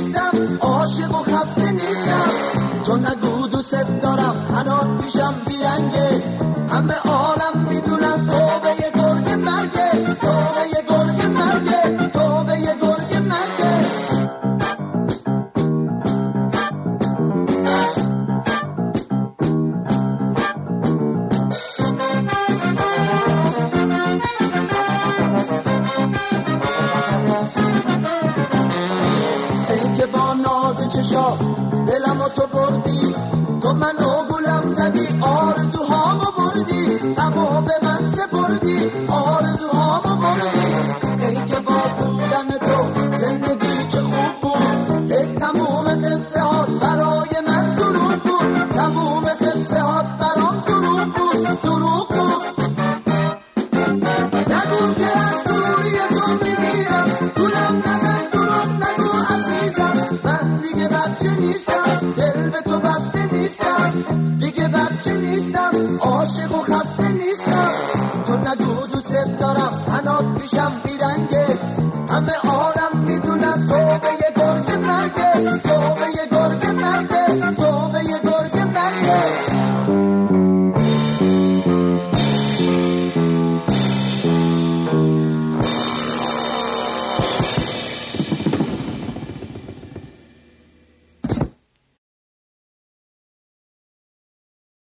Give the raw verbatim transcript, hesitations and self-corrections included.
نیستم، عاشق و خسته نیستم. تو نگو دوست دارم هنات پیشم بیرنگه، همه عالم میدونم تو به یه گرگ مرگه، تو به یه گرگ مرگه، تو به یه گرگ مرگه. ای که با ناز چشا دلمو تو بردی، تو منو گولم زدی، آرزوهامو بردی، غمو به من سپردی، آرزوهامو بردی. ای که با بودن تو زندگی چه خوب بود، ای تموم قصه ها برای من دروغ بود، تموم قصه ها برام دروغ بود، دروغ بود. نگو که از دوری تو میمیرم، گولم نزن دروغ نگو عزیزم. من دیگه بچه نیستم، دل به تو بسته نیستم، دیگه بچه نیستم، عاشق و خسته